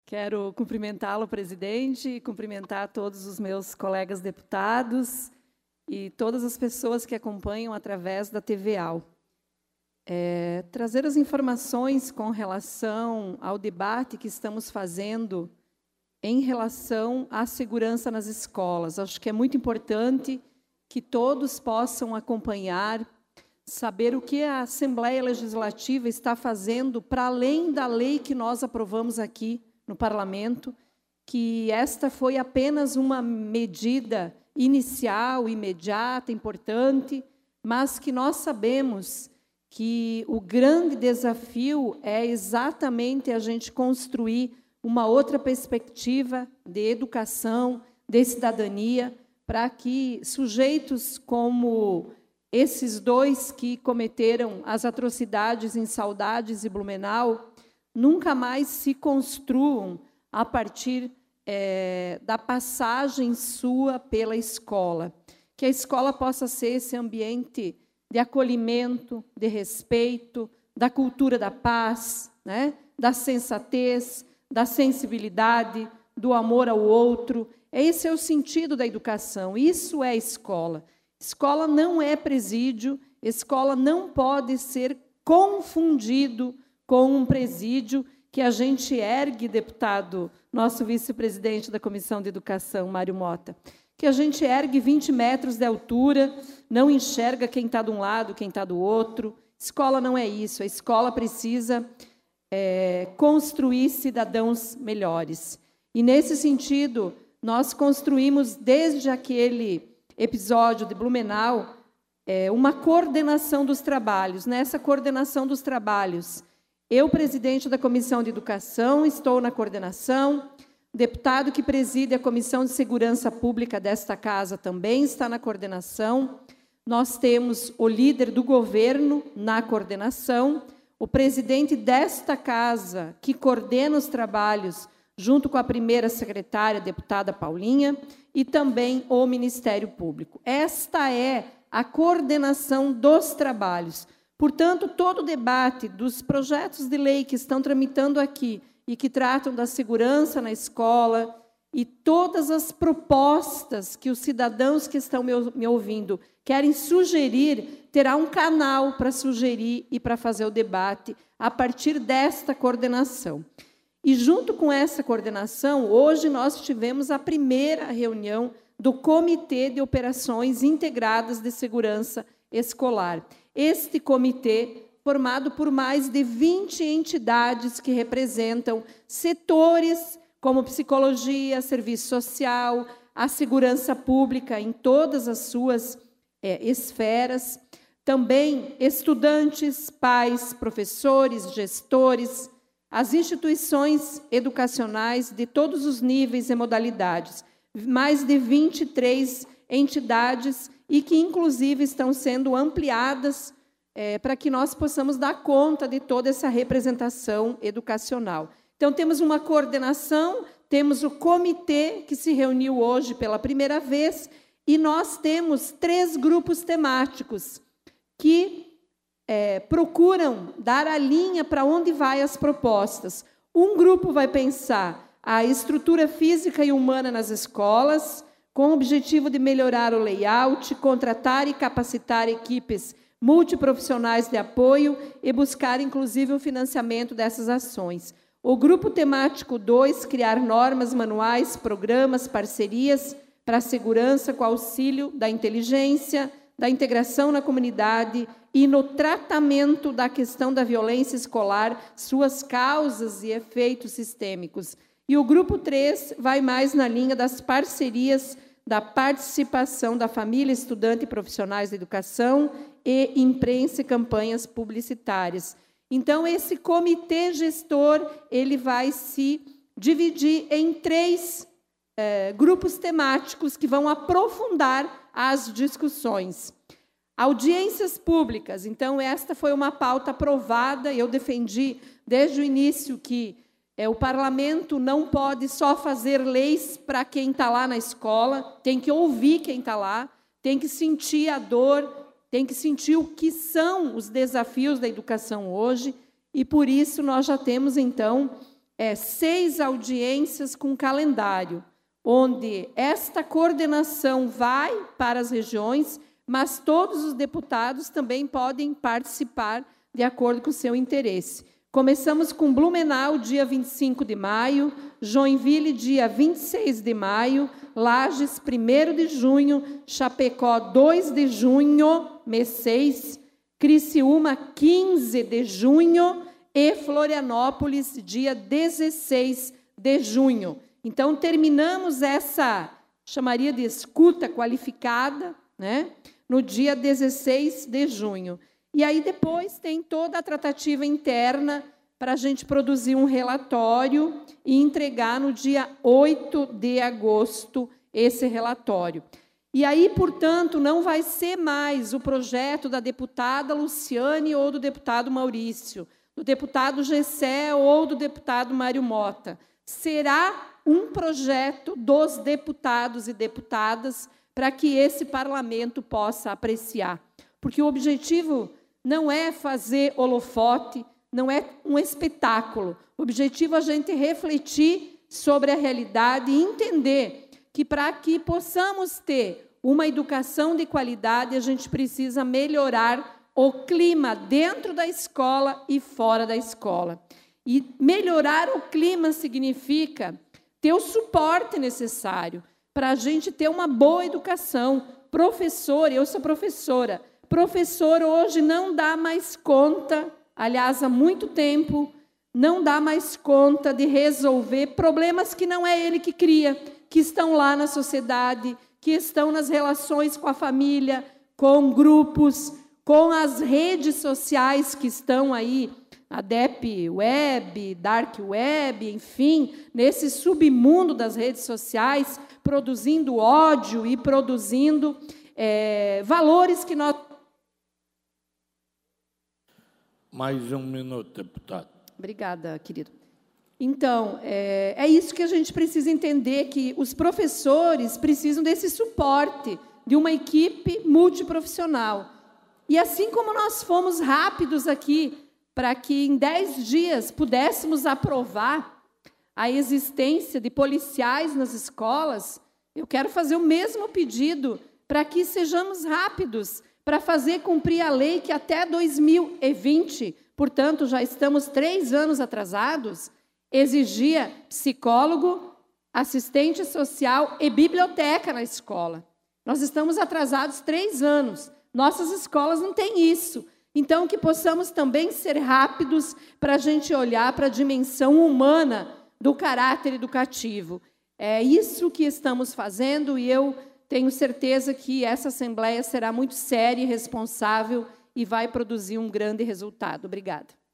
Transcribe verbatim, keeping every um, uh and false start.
Quero cumprimentá-lo, presidente, e cumprimentar todos os meus colegas deputados e todas as pessoas que acompanham através da T V A U. É, trazer as informações com relação ao debate que estamos fazendo em relação à segurança nas escolas. Acho que é muito importante que todos possam acompanhar, saber o que a Assembleia Legislativa está fazendo para além da lei que nós aprovamos aqui no Parlamento, que esta foi apenas uma medida inicial, imediata, importante, mas que nós sabemos que o grande desafio é exatamente a gente construir uma outra perspectiva de educação, de cidadania, para que sujeitos como esses dois que cometeram as atrocidades em Saudades e Blumenau nunca mais se construam a partir é, da passagem sua pela escola. Que a escola possa ser esse ambiente de acolhimento, de respeito, da cultura da paz, né? Da sensatez, da sensibilidade, do amor ao outro. Esse é o sentido da educação, isso é escola. Escola não é presídio, escola não pode ser confundido com um presídio que a gente ergue, deputado, nosso vice-presidente da Comissão de Educação, Mário Mota, que a gente ergue vinte metros de altura, não enxerga quem está de um lado, quem está do outro. Escola não é isso, a escola precisa é, construir cidadãos melhores. E, nesse sentido, nós construímos, desde aquele episódio de Blumenau, é, uma coordenação dos trabalhos. Nessa coordenação dos trabalhos, eu, presidente da Comissão de Educação, estou na coordenação, o deputado que preside a Comissão de Segurança Pública desta casa também está na coordenação. Nós temos o líder do governo na coordenação, o presidente desta casa, que coordena os trabalhos, junto com a primeira secretária, a deputada Paulinha, e também o Ministério Público. Esta é a coordenação dos trabalhos. Portanto, todo o debate dos projetos de lei que estão tramitando aqui e que tratam da segurança na escola e todas as propostas que os cidadãos que estão me ouvindo querem sugerir, terá um canal para sugerir e para fazer o debate a partir desta coordenação. E, junto com essa coordenação, hoje nós tivemos a primeira reunião do Comitê de Operações Integradas de Segurança Escolar. Este comitê, formado por mais de vinte entidades que representam setores como psicologia, serviço social, a segurança pública em todas as suas é, esferas, também estudantes, pais, professores, gestores, as instituições educacionais de todos os níveis e modalidades, mais de vinte e três entidades e que, inclusive, estão sendo ampliadas é, para que nós possamos dar conta de toda essa representação educacional. Então, temos uma coordenação, temos o comitê que se reuniu hoje pela primeira vez e nós temos três grupos temáticos que É, procuram dar a linha para onde vai as propostas. Um grupo vai pensar a estrutura física e humana nas escolas, com o objetivo de melhorar o layout, contratar e capacitar equipes multiprofissionais de apoio e buscar, inclusive, o financiamento dessas ações. O grupo temático dois, criar normas, manuais, programas, parcerias para a segurança com auxílio da inteligência, da integração na comunidade e no tratamento da questão da violência escolar, suas causas e efeitos sistêmicos. E o grupo três vai mais na linha das parcerias, da participação da família, estudante e profissionais da educação e imprensa e campanhas publicitárias. Então, esse comitê gestor ele vai se dividir em três eh, grupos temáticos que vão aprofundar as discussões. Audiências públicas. Então, esta foi uma pauta aprovada, eu defendi desde o início que é, o parlamento não pode só fazer leis para quem está lá na escola, tem que ouvir quem está lá, tem que sentir a dor, tem que sentir o que são os desafios da educação hoje, e por isso nós já temos, então, é, seis audiências com calendário, onde esta coordenação vai para as regiões, mas todos os deputados também podem participar de acordo com o seu interesse. Começamos com Blumenau, dia vinte e cinco de maio, Joinville, dia vinte e seis de maio, Lages, primeiro de junho, Chapecó, dois de junho, mês seis, Criciúma, quinze de junho, e Florianópolis, dia dezesseis de junho. Então, terminamos essa, chamaria de escuta qualificada, né, no dia dezesseis de junho. E aí, depois, tem toda a tratativa interna para a gente produzir um relatório e entregar no dia oito de agosto esse relatório. E aí, portanto, não vai ser mais o projeto da deputada Luciane ou do deputado Maurício, do deputado Gessé ou do deputado Mário Mota. Será um projeto dos deputados e deputadas para que esse parlamento possa apreciar. Porque o objetivo não é fazer holofote, não é um espetáculo. O objetivo é a gente refletir sobre a realidade e entender que, para que possamos ter uma educação de qualidade, a gente precisa melhorar o clima dentro da escola e fora da escola. E melhorar o clima significa ter o suporte necessário para a gente ter uma boa educação. Professor, eu sou professora, professor hoje não dá mais conta, aliás, há muito tempo, não dá mais conta de resolver problemas que não é ele que cria, que estão lá na sociedade, que estão nas relações com a família, com grupos, com as redes sociais que estão aí, a Deep Web, Dark Web, enfim, nesse submundo das redes sociais, produzindo ódio e produzindo é, valores que nós... Mais um minuto, deputado. Obrigada, querido. Então, é, é isso que a gente precisa entender, que os professores precisam desse suporte, de uma equipe multiprofissional. E assim como nós fomos rápidos aqui, para que em dez dias pudéssemos aprovar a existência de policiais nas escolas, eu quero fazer o mesmo pedido para que sejamos rápidos, para fazer cumprir a lei que até dois mil e vinte, portanto, já estamos três anos atrasados, exigia psicólogo, assistente social e biblioteca na escola. Nós estamos atrasados três anos. Nossas escolas não têm isso. Então, que possamos também ser rápidos para a gente olhar para a dimensão humana do caráter educativo. É isso que estamos fazendo e eu tenho certeza que essa Assembleia será muito séria e responsável e vai produzir um grande resultado. Obrigada.